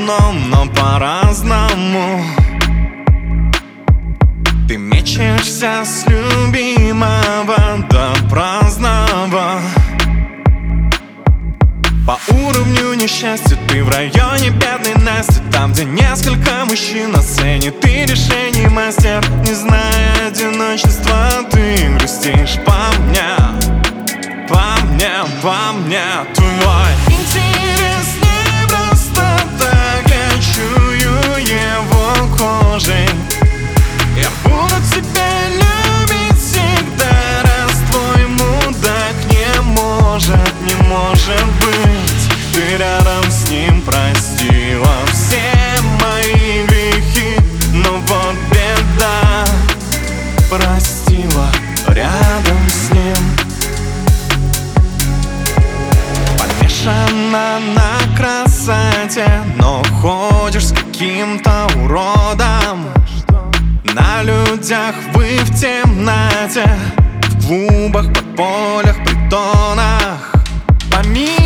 одном, но по-разному. Ты мечешься с любимого до праздного. По уровню несчастья ты в районе бедной Насти, там, где несколько мужчин на сцене. Ты решений мастер, не зная одиночества. Ты грустишь по мне, по мне, по мне. Твой интерес не просто так, я чую его кожей. Я буду тебя любить всегда, раз твой мудак не может быть. Ты рядом с ним простила все мои грехи, но вот беда, простила рядом с ним. Помешана на красоте, но ходишь с каким-то уродом. На людях вы в темноте, в клубах, подпольях, притонах. Помимо